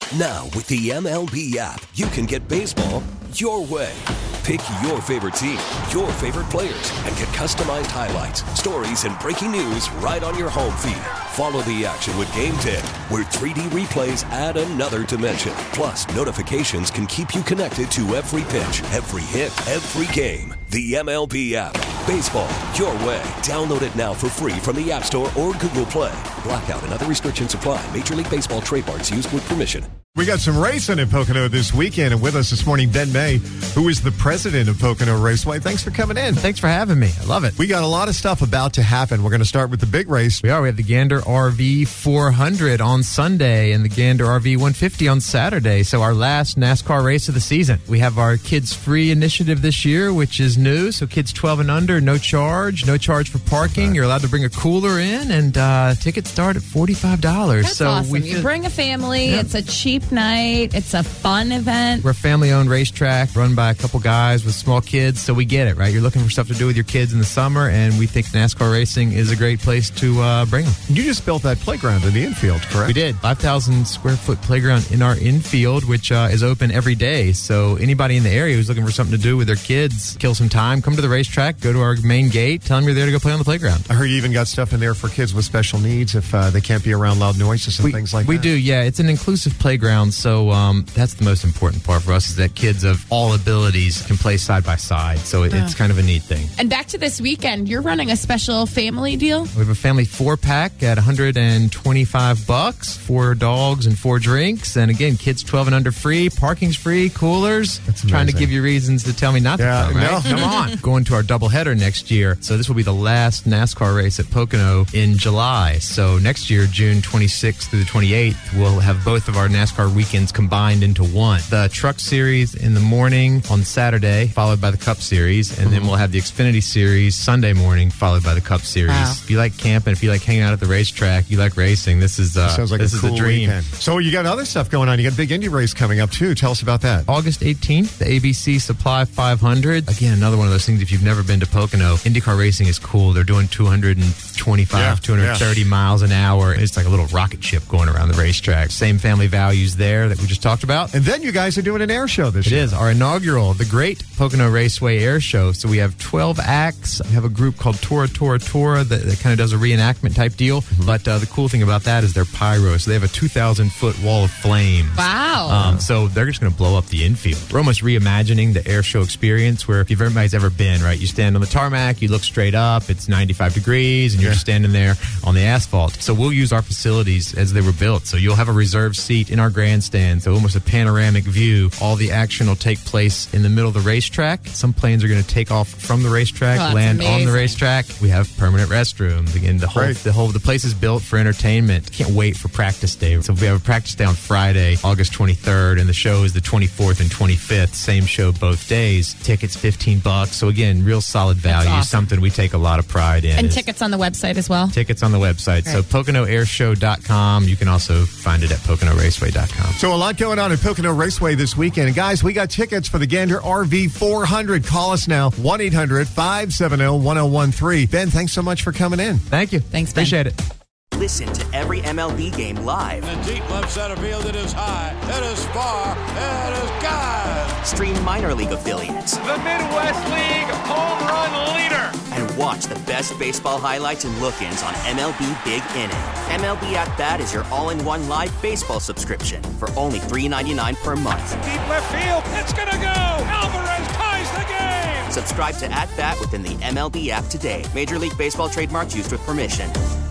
Now, with the MLB app, you can get baseball your way. Pick your favorite team, your favorite players, and get customized highlights, stories, and breaking news right on your home feed. Follow the action with Game 10, where 3D replays add another dimension. Plus, notifications can keep you connected to every pitch, every hit, every game. The MLB app. Baseball your way. Download it now for free from the App Store or Google Play. Blackout and other restrictions apply. Major League Baseball trademarks used with permission. We got some racing in Pocono this weekend, and with us this morning, Ben May, who is the president of Pocono Raceway. Thanks for coming in. Thanks for having me. I love it. We got a lot of stuff about to happen. We're going to start with the big race. We have the Gander RV 400 on Sunday and the Gander RV 150 on Saturday. So our last NASCAR race of the season. We have our Kids Free initiative this year, which is new. So kids 12 and under, no charge for parking. Right. You're allowed to bring a cooler in, and tickets start at $45. That's awesome. You bring a family. Yeah. It's a cheap night. It's a fun event. We're a family-owned racetrack run by a couple guys with small kids, so we get it, right? You're looking for stuff to do with your kids in the summer, and we think NASCAR racing is a great place to bring them. You just built that playground in the infield, correct? We did. 5,000 square foot playground in our infield, which is open every day. So anybody in the area who's looking for something to do with their kids, kill some time, come to the racetrack, go to our main gate, tell them you're there to go play on the playground. I heard you even got stuff in there for kids with special needs if they can't be around loud noises and things like that. We do, yeah. It's an inclusive playground, so that's the most important part for us, is that kids of all abilities can play side by side. So it's kind of a neat thing. And back to this weekend, you're running a special family deal? We have a family 4-pack at $125, 4 dogs and 4 drinks. And again, kids 12 and under free, parking's free, coolers. That's amazing. Trying to give you reasons to tell me not to come, right? No. Come on. Going to our doubleheader next year. So this will be the last NASCAR race at Pocono in July. So next year, June 26th through the 28th, we'll have both of our NASCAR weekends combined into one. The Truck Series in the morning on Saturday, followed by the Cup Series, and then we'll have the Xfinity Series Sunday morning, followed by the Cup Series. Wow. If you like camping, if you like hanging out at the racetrack, you like racing, this is sounds like this a cool is a dream. Weekend. So you got other stuff going on. You got a big Indy race coming up too. Tell us about that. August 18th, the ABC Supply 500. Again, another one of those things. If you've never been to Pocono, IndyCar racing is cool. They're doing 230 miles an hour. It's like a little rocket ship going around the racetrack. Same family values there that we just talked about. And then you guys are doing an air show this year. It is our inaugural, the Great Pocono Raceway Air Show. So we have 12 acts. We have a group called Tora that kind of does a reenactment type deal. Mm-hmm. But the cool thing about that is they're pyro. So they have a 2,000-foot wall of flames. Wow. So they're just going to blow up the infield. We're almost reimagining the air show experience, where if everybody's ever been, right, you stand on the tarmac, you look straight up, it's 95 degrees, and you're just standing there on the asphalt. So we'll use our facilities as they were built. So you'll have a reserved seat in our grandstand, so almost a panoramic view. All the action will take place in the middle of the racetrack. Some planes are going to take off from the racetrack, land on the racetrack. We have permanent restrooms. Again, the place is built for entertainment. Can't wait for practice day. So we have a practice day on Friday, August 23rd, and the show is the 24th and 25th. Same show both days. Tickets $15. So again, real solid value. Awesome. Something we take a lot of pride in. And tickets on the website as well? Tickets on the website. Right. So PoconoAirShow.com. You can also find it at PoconoRaceway.com. So a lot going on at Pocono Raceway this weekend. And guys, we got tickets for the Gander RV 400. Call us now, 1-800-570-1013. Ben, thanks so much for coming in. Thank you. Thanks, Ben. Appreciate it. Listen to every MLB game live. In the deep left center field, it is high, it is far, it is gone. Stream minor league affiliates. The Midwest League home run leader. And watch the best baseball highlights and look-ins on MLB Big Inning. MLB At Bat is your all-in-one live baseball subscription for only $3.99 per month. Deep left field, it's gonna go. Alvarez ties the game. Subscribe to At Bat within the MLB app today. Major League Baseball trademarks used with permission.